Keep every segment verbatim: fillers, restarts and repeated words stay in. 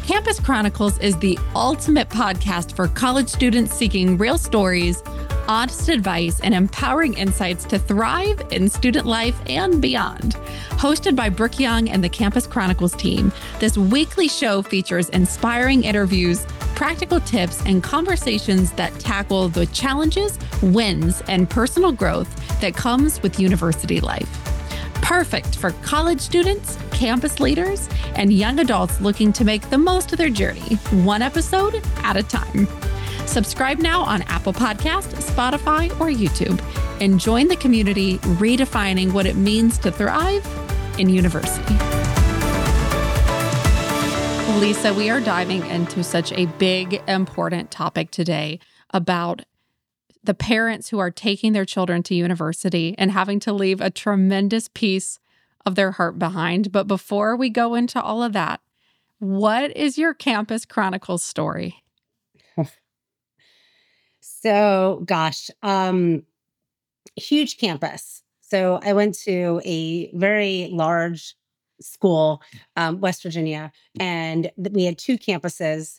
Campus Chronicles is the ultimate podcast for college students seeking real stories, honest advice, and empowering insights to thrive in student life and beyond. Hosted by Brooke Young and the Campus Chronicles team, this weekly show features inspiring interviews, practical tips, and conversations that tackle the challenges, wins, and personal growth that comes with university life. Perfect for college students, campus leaders, and young adults looking to make the most of their journey, one episode at a time. Subscribe now on Apple Podcasts, Spotify, or YouTube, and join the community redefining what it means to thrive in university. Lisa, we are diving into such a big, important topic today about the parents who are taking their children to university and having to leave a tremendous piece of their heart behind. But before we go into all of that, what is your Campus Chronicles story? So, gosh, um, huge campus. So I went to a very large school, um, West Virginia, and th- we had two campuses.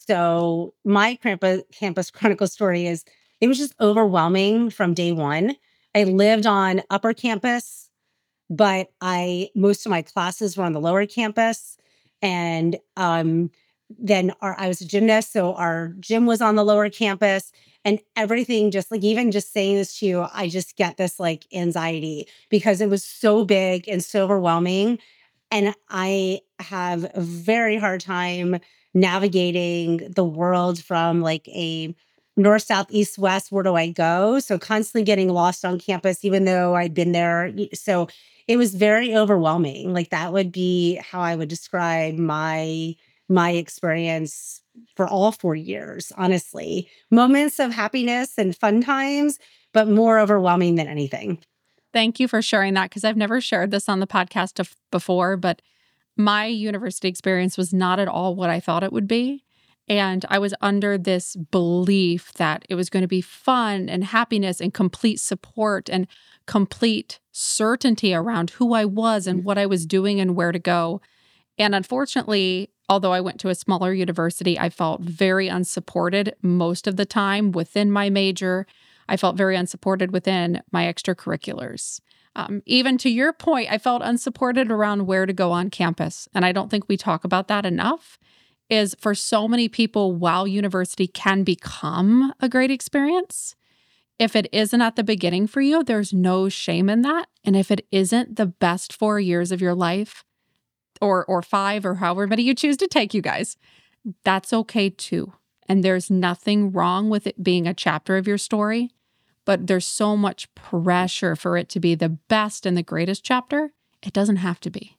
So my campus, campus chronicle story is it was just overwhelming from day one. I lived on upper campus, but I most of my classes were on the lower campus. And um, then our, I was a gymnast, so our gym was on the lower campus. And everything just like, even just saying this to you, I just get this like anxiety because it was so big and so overwhelming. And I have a very hard time navigating the world from like a north, south, east, west. Where do I go? So constantly getting lost on campus, even though I'd been there. So it was very overwhelming. Like that would be how I would describe my my experience for all four years, honestly. Moments of happiness and fun times, but more overwhelming than anything. Thank you for sharing that, because I've never shared this on the podcast of, before, but my university experience was not at all what I thought it would be. And I was under this belief that it was going to be fun and happiness and complete support and complete certainty around who I was and what I was doing and where to go. And unfortunately, although I went to a smaller university, I felt very unsupported most of the time within my major. I felt very unsupported within my extracurriculars. Um, even to your point, I felt unsupported around where to go on campus. And I don't think we talk about that enough, is for so many people, while university can become a great experience, if it isn't at the beginning for you, there's no shame in that. And if it isn't the best four years of your life, or or five, or however many you choose to take, you guys, that's okay too. And there's nothing wrong with it being a chapter of your story, but there's so much pressure for it to be the best and the greatest chapter. It doesn't have to be.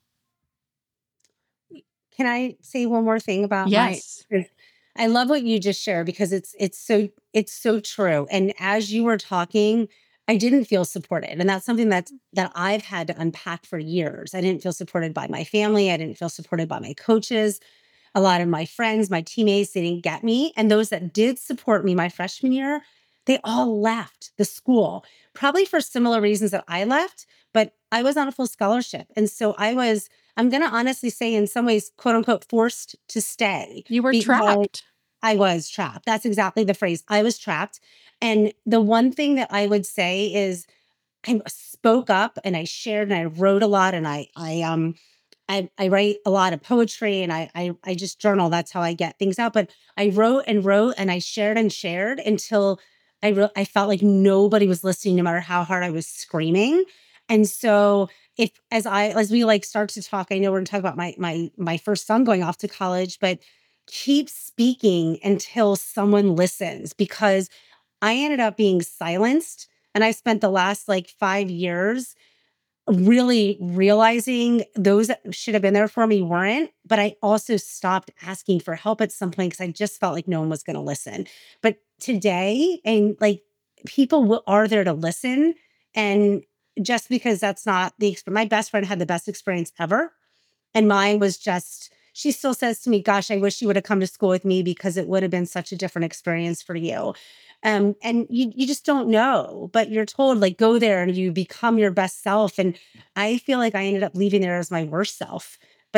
Can I say one more thing about Yes. my I love what you just shared because it's it's so it's so true. And as you were talking, I didn't feel supported. And that's something that's that I've had to unpack for years. I didn't feel supported by my family. I didn't feel supported by my coaches. A lot of my friends, my teammates, they didn't get me. And those that did support me my freshman year, they all left the school, probably for similar reasons that I left, but I was on a full scholarship. And so I was, I'm going to honestly say in some ways, quote unquote, forced to stay. You were because trapped. I was trapped. That's exactly the phrase. I was trapped. And the one thing that I would say is I spoke up and I shared and I wrote a lot and I, I, um, I, I write a lot of poetry and I, I I just journal. That's how I get things out. But I wrote and wrote and I shared and shared until I re- I felt like nobody was listening, no matter how hard I was screaming. And so if as I as we like start to talk, I know we're going to talk about my my my first son going off to college, but keep speaking until someone listens because I ended up being silenced, and I spent the last like five years really realizing those that should have been there for me weren't. But I also stopped asking for help at some point because I just felt like no one was going to listen. But today, and like people will, are there to listen. And just because that's not the experience, my best friend had the best experience ever. And mine was just, she still says to me, gosh, I wish you would have come to school with me because it would have been such a different experience for you. Um, and you you just don't know, but you're told like go there and you become your best self. And I feel like I ended up leaving there as my worst self. But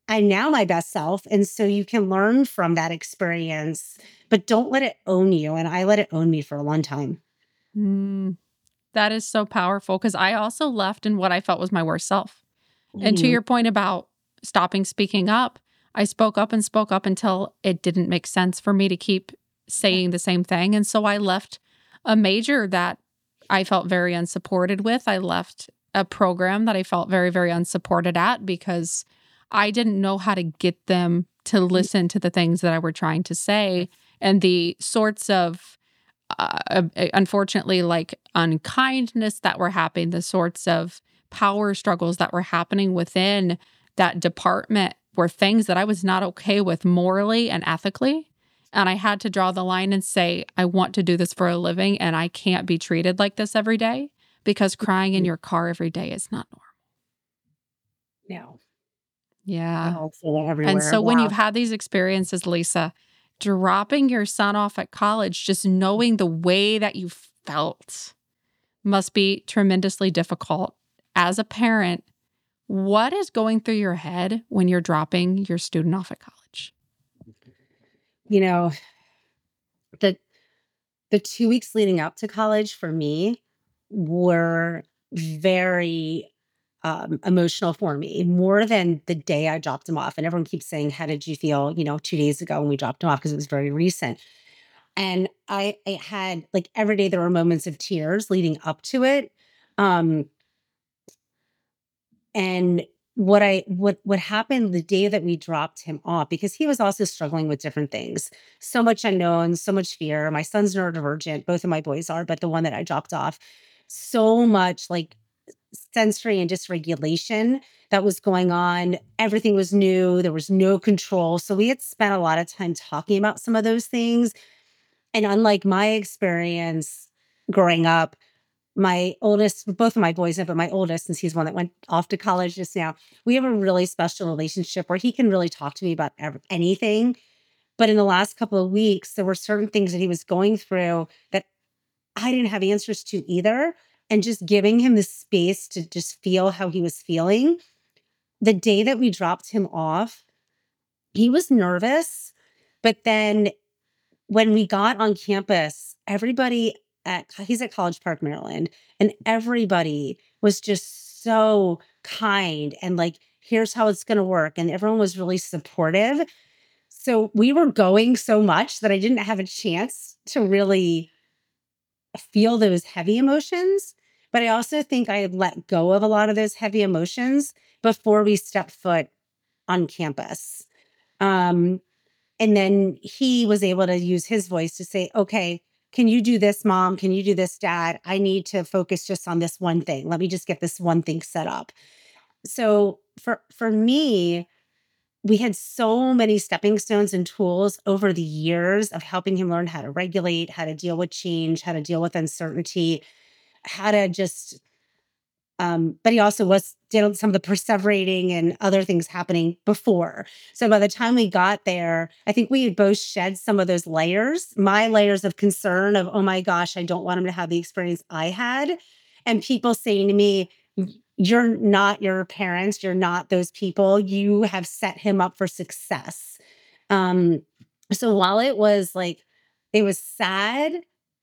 I'm now my best self. And so you can learn from that experience, but don't let it own you. And I let it own me for a long time. Mm, that is so powerful because I also left in what I felt was my worst self. And to Mhm. your point about stopping speaking up, I spoke up and spoke up until it didn't make sense for me to keep Yeah. saying the same thing. And so I left a major that I felt very unsupported with. I left a program that I felt very, very unsupported at because I didn't know how to get them to listen to the things that I were trying to say and the sorts of uh, uh, unfortunately, like unkindness that were happening, the sorts of power struggles that were happening within that department were things that I was not okay with morally and ethically. And I had to draw the line and say, I want to do this for a living and I can't be treated like this every day because crying in your car every day is not normal. No, I Yeah. don't feel it And everywhere. so when Wow. you've had these experiences, Lisa, dropping your son off at college, just knowing the way that you felt must be tremendously difficult. As a parent, what is going through your head when you're dropping your student off at college? You know, the the two weeks leading up to college for me were very um, emotional for me, more than the day I dropped him off. And everyone keeps saying, "How did you feel?" You know, two days ago when we dropped him off because it was very recent. And I, I had like every day there were moments of tears leading up to it. Um, and what I what what happened the day that we dropped him off, because he was also struggling with different things, so much unknown, so much fear. My son's neurodivergent, both of my boys are, but the one that I dropped off, so much like sensory and dysregulation that was going on. Everything was new. There was no control. So we had spent a lot of time talking about some of those things. And unlike my experience growing up, my oldest, both of my boys have, but my oldest, since he's one that went off to college just now, we have a really special relationship where he can really talk to me about ev- anything. But in the last couple of weeks, there were certain things that he was going through that I didn't have answers to either. And just giving him the space to just feel how he was feeling. The day that we dropped him off, he was nervous. But then when we got on campus, everybody at he's at College Park, Maryland, and everybody was just so kind and like, here's how it's going to work. And everyone was really supportive. So we were going so much that I didn't have a chance to really feel those heavy emotions. But I also think I had let go of a lot of those heavy emotions before we stepped foot on campus. Um, and then he was able to use his voice to say, okay, can you do this, mom? Can you do this, dad? I need to focus just on this one thing. Let me just get this one thing set up. So for for me, we had so many stepping stones and tools over the years of helping him learn how to regulate, how to deal with change, how to deal with uncertainty, how to just um, but he also was did some of the perseverating and other things happening before. So by the time we got there, I think we had both shed some of those layers, my layers of concern of, oh my gosh, I don't want him to have the experience I had. And people saying to me, you're not your parents, you're not those people. You have set him up for success. Um, so while it was like, it was sad,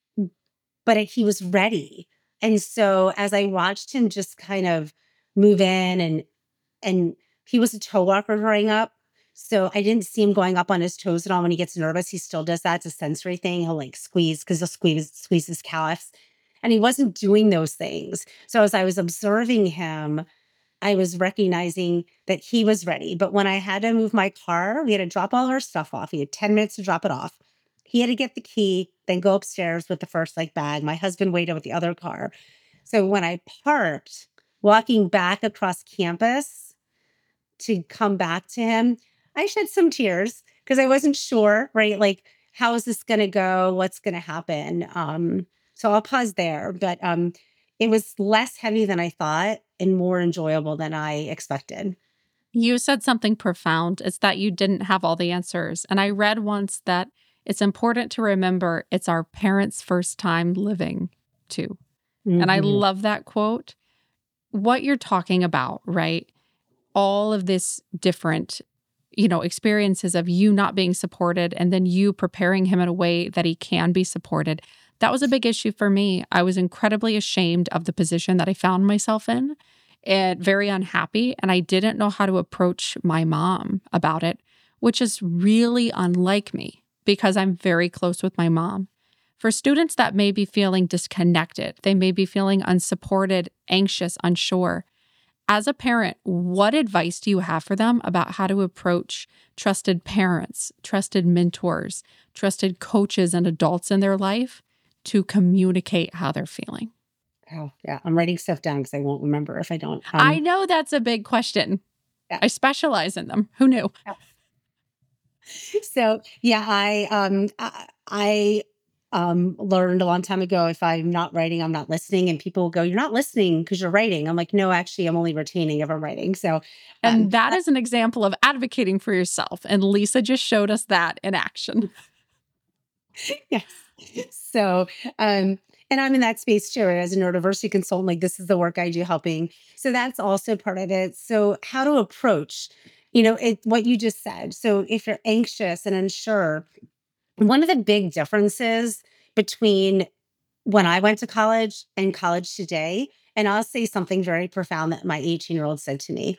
but he was ready. And so as I watched him just kind of move in and and he was a toe walker growing up. So I didn't see him going up on his toes at all when he gets nervous. He still does that. It's a sensory thing. He'll like squeeze because he'll squeeze squeeze his calves. And he wasn't doing those things. So as I was observing him, I was recognizing that he was ready. But when I had to move my car, we had to drop all our stuff off. He had ten minutes to drop it off. He had to get the key, then go upstairs with the first like bag. My husband waited with the other car. So when I parked, walking back across campus to come back to him, I shed some tears because I wasn't sure, right? Like, how is this going to go? What's going to happen? Um, so I'll pause there. But um, it was less heavy than I thought and more enjoyable than I expected. You said something profound. It's that you didn't have all the answers. And I read once that it's important to remember it's our parents' first time living too. And I Mhm. love that quote. What you're talking about, right? All of this different you know, experiences of you not being supported and then you preparing him in a way that he can be supported. That was a big issue for me. I was incredibly ashamed of the position that I found myself in and very unhappy. And I didn't know how to approach my mom about it, which is really unlike me because I'm very close with my mom. For students that may be feeling disconnected, they may be feeling unsupported, anxious, unsure. As a parent, what advice do you have for them about how to approach trusted parents, trusted mentors, trusted coaches, and adults in their life to communicate how they're feeling? Oh, yeah. I'm writing stuff down because I won't remember if I don't. I Um, know that's a big question. yeah. I specialize in them. Who knew? So yeah, I um I, I um learned a long time ago if I'm not writing, I'm not listening, and people will go, "You're not listening because you're writing." I'm like, "No, actually, I'm only retaining if I'm writing." So, um, And that is an example of advocating for yourself. And Lisa just showed us that in action. yes. So, um, and I'm in that space too as a neurodiversity consultant. Like this is the work I do helping. So that's also part of it. So how to approach, you know, it what you just said. So if you're anxious and unsure, one of the big differences between when I went to college and college today, and I'll say something very profound that my eighteen year old said to me.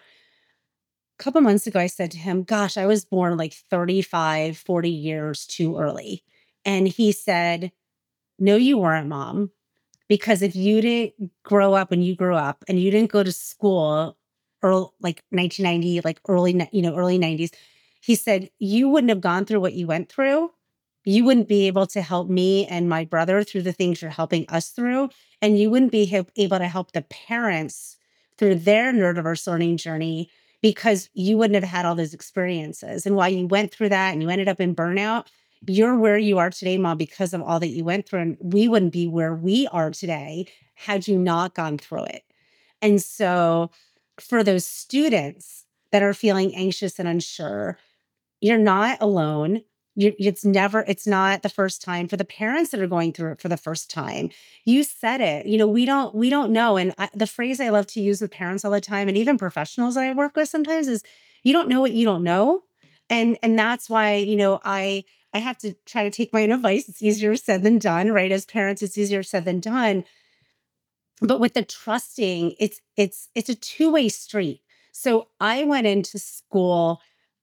A couple months ago, I said to him, "Gosh, I was born like thirty-five, forty years too early." And he said, "No, you weren't, mom. Because if you didn't grow up when you grew up and you didn't go to school early, like nineteen ninety, like early, ni- you know, early nineties, he said, you wouldn't have gone through what you went through. You wouldn't be able to help me and my brother through the things you're helping us through. And you wouldn't be he- able to help the parents through their neurodiverse learning journey because you wouldn't have had all those experiences. And while you went through that and you ended up in burnout, you're where you are today, mom, because of all that you went through. And we wouldn't be where we are today had you not gone through it." And so for those students that are feeling anxious and unsure, you're not alone. You, it's never, it's not the first time. For the parents that are going through it for the first time, you said it. You know, we don't, we don't know. And I, the phrase I love to use with parents all the time, and even professionals that I work with sometimes, is you don't know what you don't know. And and that's why, you know, I I have to try to take my own advice. It's easier said than done, right? As parents, it's easier said than done. But with the trusting, it's it's it's a two-way street. So I went into school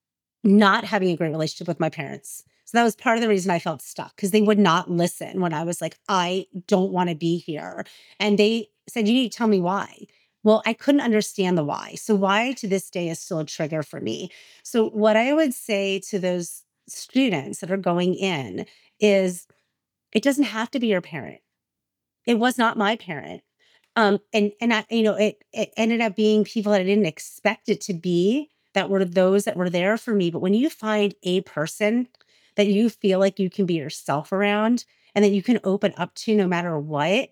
not having a great relationship with my parents. So that was part of the reason I felt stuck because they would not listen when I was like, I don't want to be here. And they said, you need to tell me why. Well, I couldn't understand the why. So, why to this day is still a trigger for me. So, what I would say to those students that are going in is it doesn't have to be your parent. It was not my parent. Um, and and I, you know, it it ended up being people that I didn't expect it to be that were those that were there for me. But when you find a person that you feel like you can be yourself around and that you can open up to no matter what,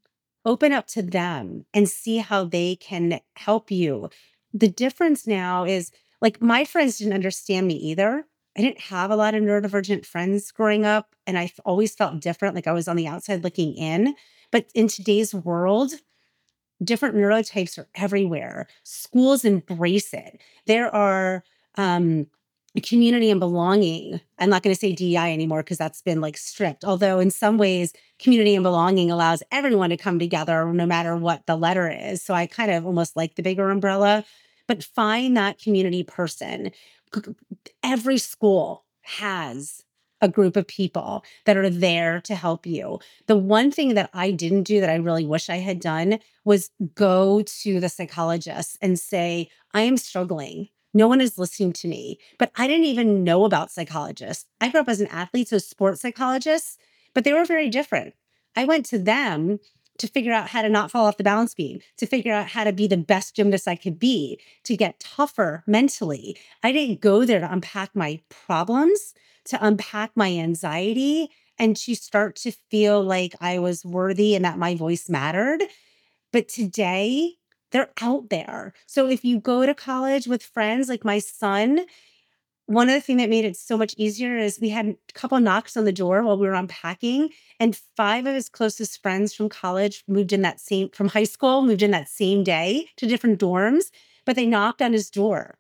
open up to them and see how they can help you. The difference now is like my friends didn't understand me either. I didn't have a lot of neurodivergent friends growing up, and I f- always felt different, like I was on the outside looking in. But in today's world, different neurotypes are everywhere. Schools embrace it. There are um, community and belonging. I'm not going to say D E I anymore because that's been like stripped. Although in some ways, community and belonging allows everyone to come together no matter what the letter is. So I kind of almost like the bigger umbrella. But find that community person. C- Every school has a group of people that are there to help you. The one thing that I didn't do that I really wish I had done was go to the psychologist and say, I am struggling. No one is listening to me. But I didn't even know about psychologists. I grew up as an athlete, so sports psychologists, but they were very different. I went to them to figure out how to not fall off the balance beam, to figure out how to be the best gymnast I could be, to get tougher mentally. I didn't go there to unpack my problems, to unpack my anxiety, and to start to feel like I was worthy and that my voice mattered. But today, they're out there. So if you go to college with friends like my son, one of the things that made it so much easier is we had a couple knocks on the door while we were unpacking, and five of his closest friends from college moved in that same from high school, moved in that same day to different dorms, but they knocked on his door.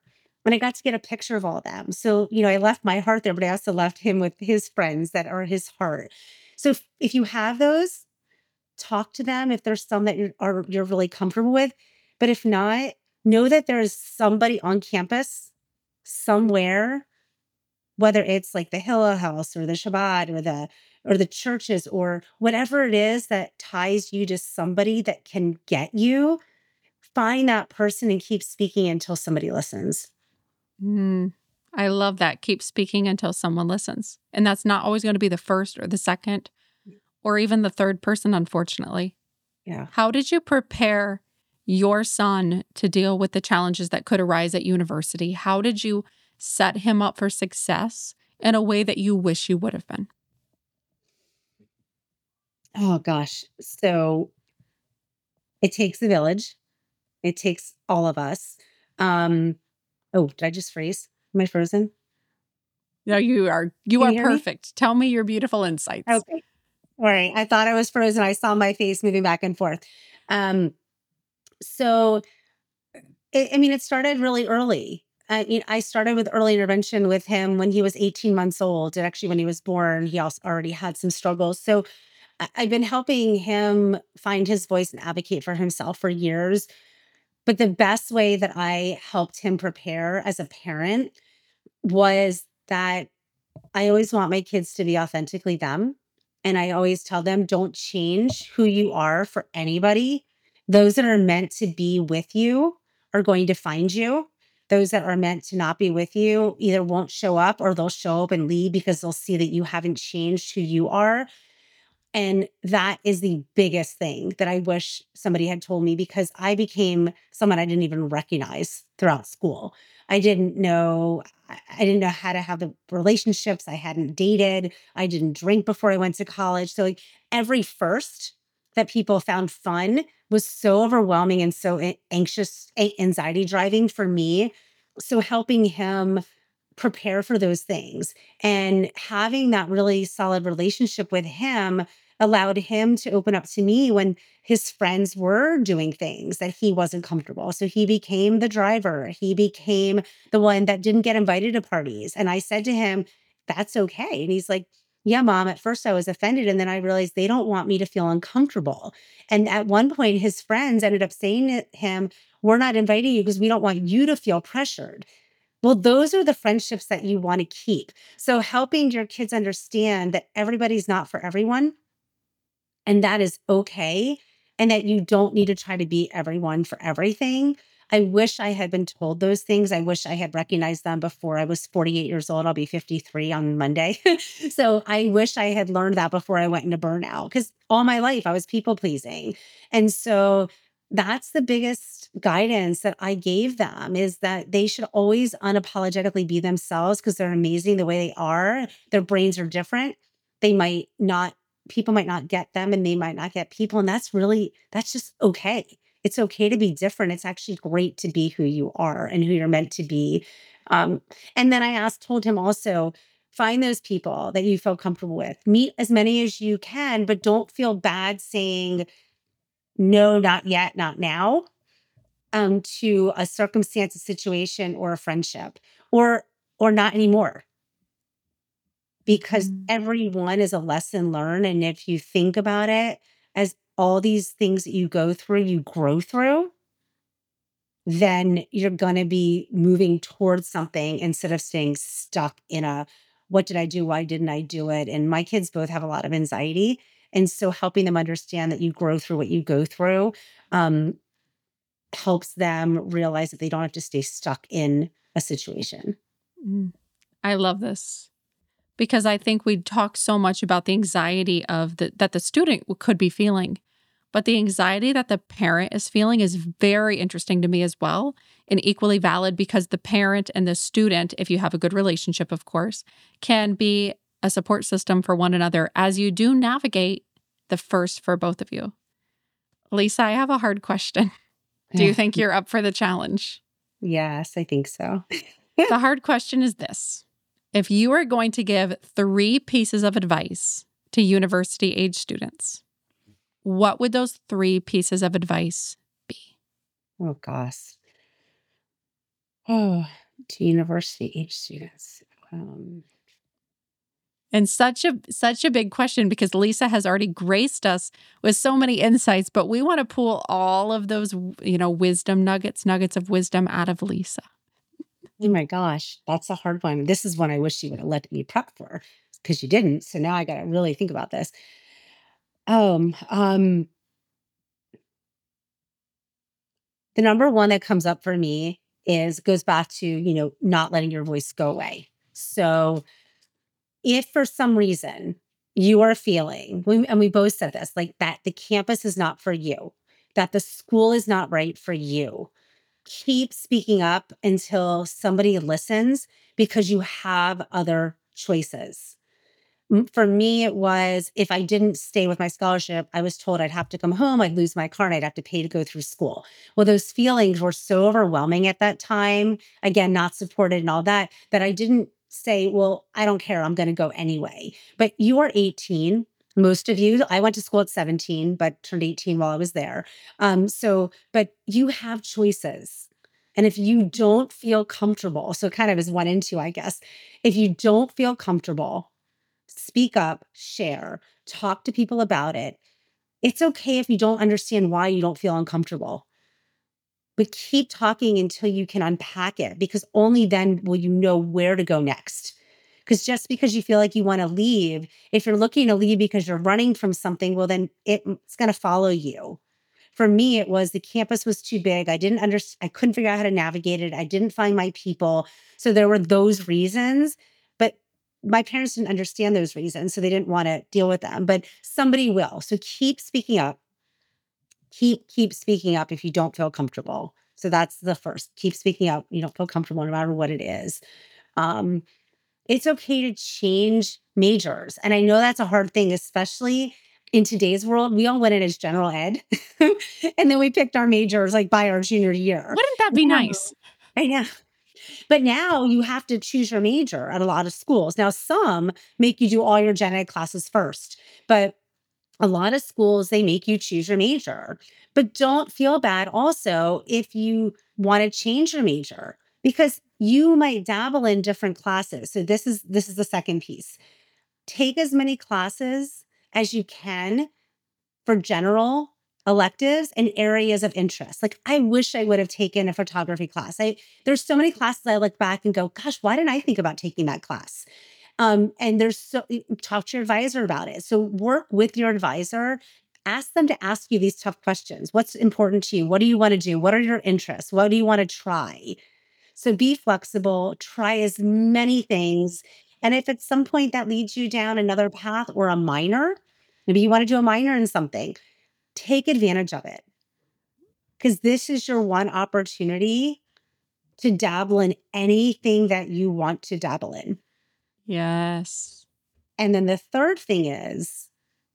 And I got to get a picture of all of them. So, you know, I left my heart there, but I also left him with his friends that are his heart. So if, if you have those, talk to them if there's some that you're are you're really comfortable with. But if not, know that there's somebody on campus somewhere, whether it's like the Hillel House or the Shabbat or the or the churches or whatever it is that ties you to somebody that can get you, find that person and keep speaking until somebody listens. Mm, I love that. Keep speaking until someone listens. And that's not always going to be the first or the second or even the third person, unfortunately. Yeah. How did you prepare your son to deal with the challenges that could arise at university? How did you set him up for success in a way that you wish you would have been? Oh gosh. So it takes a village. It takes all of us. Um, oh, did I just freeze? Am I frozen? No, you are you Can are you hear me? perfect. Tell me your beautiful insights. Okay. All right. I thought I was frozen. I saw my face moving back and forth. Um, so it, I mean, it started really early. I, you know, I started with early intervention with him when he was eighteen months old. And actually, when he was born, he also already had some struggles. So I, I've been helping him find his voice and advocate for himself for years. But the best way that I helped him prepare as a parent was that I always want my kids to be authentically them. And I always tell them, don't change who you are for anybody. Those that are meant to be with you are going to find you. Those that are meant to not be with you either won't show up or they'll show up and leave because they'll see that you haven't changed who you are. And that is the biggest thing that I wish somebody had told me because I became someone I didn't even recognize throughout school. I didn't know I I didn't know how to have the relationships. I hadn't dated. I didn't drink before I went to college. So like every first that people found fun was so overwhelming and so a- anxious, a- anxiety driving for me. So helping him prepare for those things and having that really solid relationship with him allowed him to open up to me when his friends were doing things that he wasn't comfortable. So he became the driver. He became the one that didn't get invited to parties. And I said to him, that's okay. And he's like, yeah, mom, at first I was offended. And then I realized they don't want me to feel uncomfortable. And at one point, his friends ended up saying to him, we're not inviting you because we don't want you to feel pressured. Well, those are the friendships that you want to keep. So helping your kids understand that everybody's not for everyone and that is okay, and that you don't need to try to be everyone for everything. I wish I had been told those things. I wish I had recognized them before I was forty-eight years old. I'll be fifty-three on Monday. So I wish I had learned that before I went into burnout because all my life I was people pleasing. And so that's the biggest guidance that I gave them is that they should always unapologetically be themselves because they're amazing the way they are. Their brains are different. They might not people might not get them and they might not get people. And that's really, that's just okay. It's okay to be different. It's actually great to be who you are and who you're meant to be. Um, and then I asked, told him also, find those people that you feel comfortable with. Meet as many as you can, but don't feel bad saying no, not yet, not now, um, to a circumstance, a situation, or a friendship, or or not anymore because Mm. everyone is a lesson learned. And if you think about it as all these things that you go through, you grow through, then you're going to be moving towards something instead of staying stuck in a, what did I do? Why didn't I do it? And my kids both have a lot of anxiety. And so helping them understand that you grow through what you go through um, helps them realize that they don't have to stay stuck in a situation. Mm. I love this because I think we talk so much about the anxiety of the that the student could be feeling, but the anxiety that the parent is feeling is very interesting to me as well and equally valid because the parent and the student, if you have a good relationship, of course, can be a support system for one another as you do navigate the first for both of you. Lisa, I have a hard question. Do you think you're up for the challenge? Yes, I think so. The hard question is this. If you are going to give three pieces of advice to university age students, what would those three pieces of advice be? Oh gosh. Oh. To university age students. Um, And such a such a big question because Lisa has already graced us with so many insights, but we want to pull all of those, you know, wisdom nuggets, nuggets of wisdom out of Lisa. oh my gosh, that's a hard one. This is one I wish you would have let me prep for because you didn't. So now I got to really think about this. Um, um, the number one that comes up for me is goes back to, you know, not letting your voice go away. So if for some reason you are feeling, we, and we both said this, like that the campus is not for you, that the school is not right for you, keep speaking up until somebody listens because you have other choices. M- For me, it was if I didn't stay with my scholarship, I was told I'd have to come home, I'd lose my car, and I'd have to pay to go through school. Well, those feelings were so overwhelming at that time, again, not supported and all that, that I didn't say, well, I don't care, I'm going to go anyway. But you are eighteen. Most of you, I went to school at seventeen, but turned eighteen while I was there. Um, so, but you have choices. And if you don't feel comfortable, so kind of is one and two, I guess. If you don't feel comfortable, speak up, share, talk to people about it. It's okay if you don't understand why you don't feel uncomfortable, but keep talking until you can unpack it because only then will you know where to go next. Because just because you feel like you want to leave, if you're looking to leave because you're running from something, well, then it, it's going to follow you. For me, it was the campus was too big. I didn't understand, I couldn't figure out how to navigate it. I didn't find my people. So there were those reasons, but my parents didn't understand those reasons. So they didn't want to deal with them, but somebody will. So keep speaking up. Keep, keep speaking up if you don't feel comfortable. So that's the first. Keep speaking up. You don't feel comfortable no matter what it is. Um, it's okay to change majors. And I know that's a hard thing, especially in today's world. We all went in as general ed and then we picked our majors like by our junior year. Wouldn't that be Now, nice? I know. But now you have to choose your major at a lot of schools. Now, some make you do all your gen ed classes first, but a lot of schools, they make you choose your major. But don't feel bad also if you want to change your major because you might dabble in different classes. So this is this is the second piece. Take as many classes as you can for general electives and areas of interest. Like I wish I would have taken a photography class. I there's so many classes I look back and go, gosh, why didn't I think about taking that class? Um, and there's so talk to your advisor about it. So work with your advisor. Ask them to ask you these tough questions. What's important to you? What do you want to do? What are your interests? What do you want to try? So be flexible, try as many things. And if at some point that leads you down another path or a minor, maybe you want to do a minor in something, take advantage of it. Because this is your one opportunity to dabble in anything that you want to dabble in. Yes. And then the third thing is,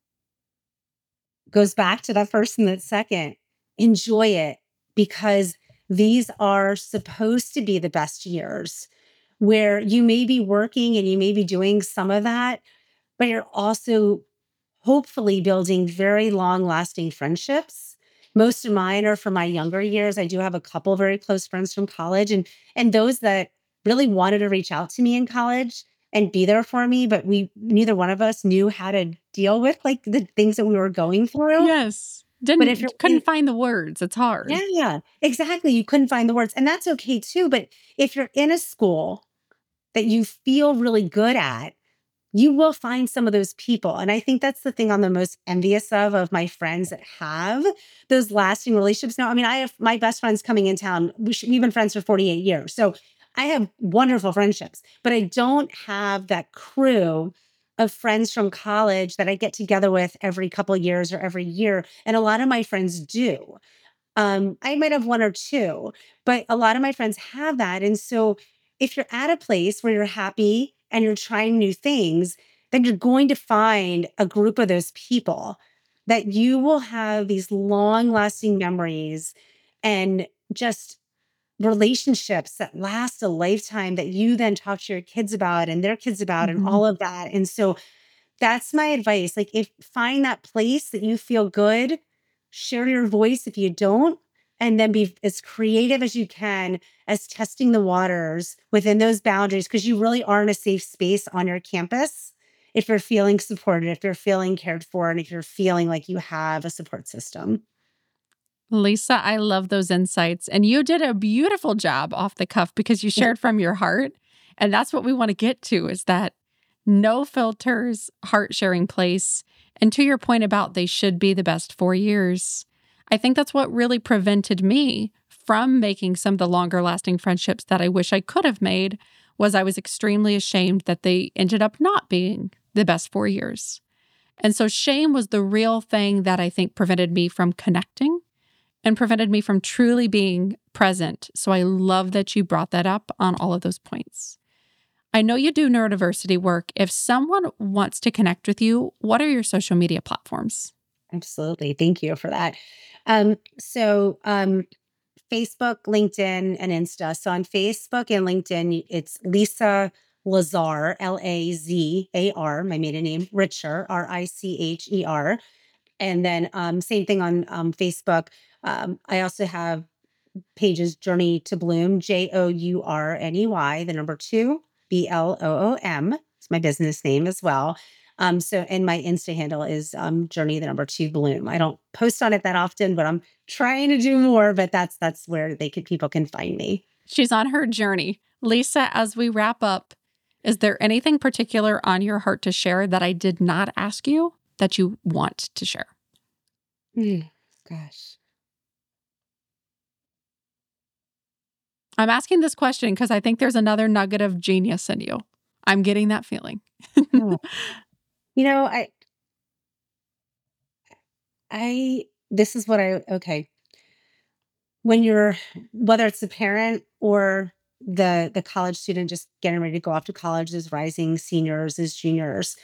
goes back to that first and that second, enjoy it because these are supposed to be the best years where you may be working and you may be doing some of that, but you're also hopefully building very long lasting friendships. Most of mine are from my younger years. I do have a couple very close friends from college and and those that really wanted to reach out to me in college and be there for me, but we neither one of us knew how to deal with like the things that we were going through. Yes. But if you're Didn't in, couldn't find the words. It's hard. yeah, yeah, exactly. You couldn't find the words. And that's okay too. But if you're in a school that you feel really good at, you will find some of those people. And I think that's the thing I'm the most envious of, of my friends that have those lasting relationships. Now, I mean, I have my best friends coming in town. We should, we've been friends for forty-eight years. So I have wonderful friendships, but I don't have that crew of friends from college that I get together with every couple of years or every year. And a lot of my friends do. Um, I might have one or two, but a lot of my friends have that. And so if you're at a place where you're happy and you're trying new things, then you're going to find a group of those people that you will have these long lasting memories and just relationships that last a lifetime that you then talk to your kids about and their kids about and Mhm. all of that. And so that's my advice. Like if find that place that you feel good, share your voice if you don't, and then be as creative as you can as testing the waters within those boundaries, because you really are in a safe space on your campus if you're feeling supported, if you're feeling cared for, and if you're feeling like you have a support system. Lisa, I love those insights. And you did a beautiful job off the cuff because you shared from your heart. And that's what we want to get to, is that no filters, heart sharing place. And to your point about they should be the best four years, I think that's what really prevented me from making some of the longer lasting friendships that I wish I could have made, was I was extremely ashamed that they ended up not being the best four years. And so shame was the real thing that I think prevented me from connecting and prevented me from truly being present. So I love that you brought that up on all of those points. I know you do neurodiversity work. If someone wants to connect with you, what are your social media platforms? Absolutely. Thank you for that. Um, so um, Facebook, LinkedIn, and Insta. So on Facebook and LinkedIn, it's Lisa Lazar, L A Z A R, my maiden name, Richer, R I C H E R. And then um, same thing on um, Facebook. Um, I also have pages Journey to Bloom, J O U R N E Y, the number two, B L O O M. It's my business name as well. Um, so, and my Insta handle is um, Journey, the number two, Bloom. I don't post on it that often, but I'm trying to do more. But that's that's where they could people can find me. She's on her journey. Lisa, as we wrap up, is there anything particular on your heart to share that I did not ask you that you want to share? Mm, gosh. I'm asking this question because I think there's another nugget of genius in you. I'm getting that feeling. Oh. You know, I, I, this is what I, okay. When you're, whether it's the parent or the the college student just getting ready to go off to college, as rising seniors, as juniors,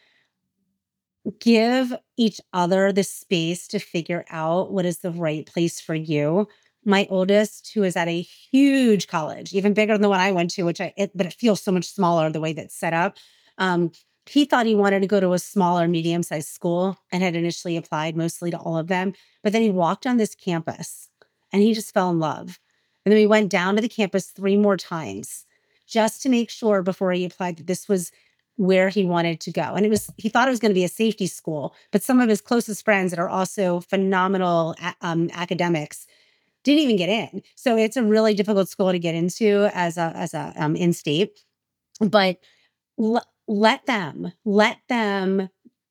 give each other the space to figure out what is the right place for you. My oldest, who is at a huge college, even bigger than the one I went to, which I, it, but it feels so much smaller the way that's set up. Um, he thought he wanted to go to a smaller, medium sized school and had initially applied mostly to all of them. But then he walked on this campus and he just fell in love. And then we went down to the campus three more times just to make sure before he applied that this was where he wanted to go. And it was, he thought it was going to be a safety school, but some of his closest friends that are also phenomenal um, academics didn't even get in. So it's a really difficult school to get into as a, as a um, in-state, but l- let them, let them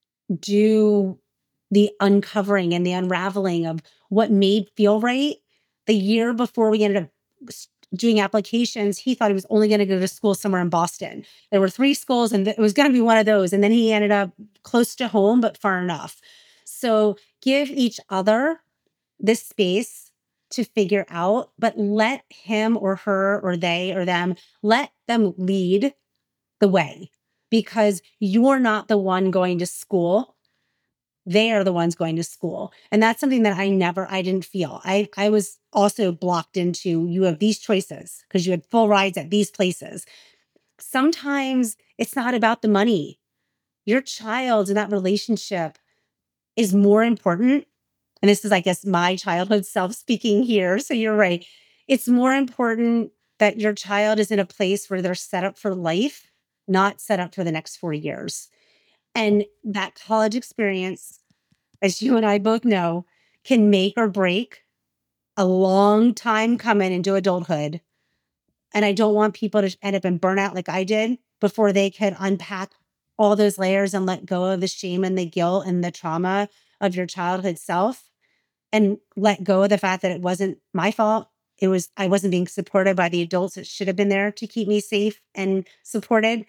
do the uncovering and the unraveling of what made feel right. The year before we ended up doing applications, he thought he was only going to go to school somewhere in Boston. There were three schools and it was going to be one of those. And then he ended up close to home, but far enough. So give each other this space to figure out, but let him or her or they or them, let them lead the way, because you're not the one going to school. They are the ones going to school. And that's something that I never, I didn't feel. I, I was also blocked into, you have these choices because you had full rides at these places. Sometimes it's not about the money. Your child and that relationship is more important. And this is, I guess, my childhood self speaking here. So you're right. It's more important that your child is in a place where they're set up for life, not set up for the next four years. And that college experience, as you and I both know, can make or break a long time coming into adulthood. And I don't want people to end up in burnout like I did before they could unpack all those layers and let go of the shame and the guilt and the trauma of your childhood self, and let go of the fact that it wasn't my fault. It was, I wasn't being supported by the adults that should have been there to keep me safe and supported.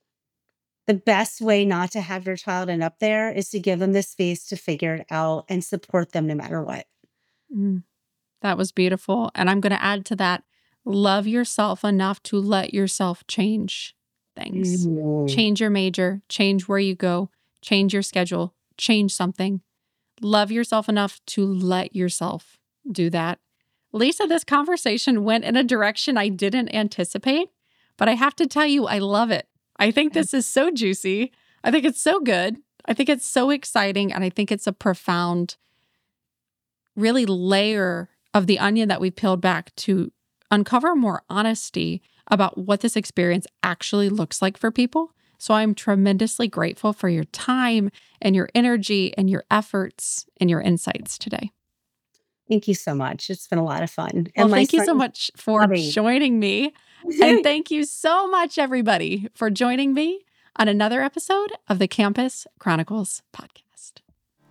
The best way not to have your child end up there is to give them the space to figure it out and support them no matter what. Mm, that was beautiful. And I'm going to add to that, love yourself enough to let yourself change things. Mm-hmm. Change your major, change where you go, change your schedule, change something. Love yourself enough to let yourself do that. Lisa, this conversation went in a direction I didn't anticipate, but I have to tell you, I love it. I think this is so juicy. I think it's so good. I think it's so exciting. And I think it's a profound, really layer of the onion that we peeled back to uncover more honesty about what this experience actually looks like for people. So I'm tremendously grateful for your time and your energy and your efforts and your insights today. Thank you so much. It's been a lot of fun. And Well, my thank you son so is much for loving. joining me. And thank you so much, everybody, for joining me on another episode of the Campus Chronicles podcast.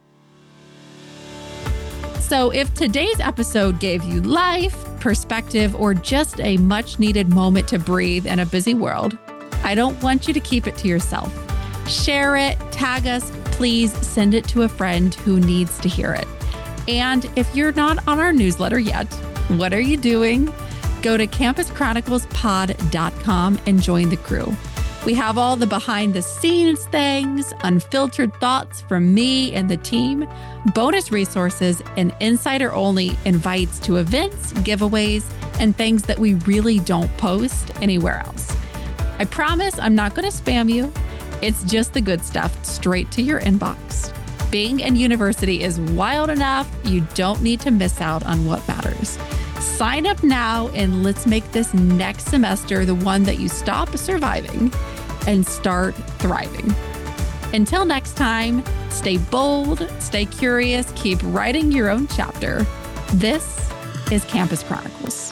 So if today's episode gave you life, perspective, or just a much needed moment to breathe in a busy world, I don't want you to keep it to yourself. Share it, tag us, please send it to a friend who needs to hear it. And if you're not on our newsletter yet, what are you doing? Go to campus chronicles pod dot com and join the crew. We have all the behind the scenes things, unfiltered thoughts from me and the team, bonus resources, and insider only invites to events, giveaways, and things that we really don't post anywhere else. I promise I'm not going to spam you. It's just the good stuff straight to your inbox. Being in university is wild enough. You don't need to miss out on what matters. Sign up now and let's make this next semester the one that you stop surviving and start thriving. Until next time, stay bold, stay curious, keep writing your own chapter. This is Campus Chronicles.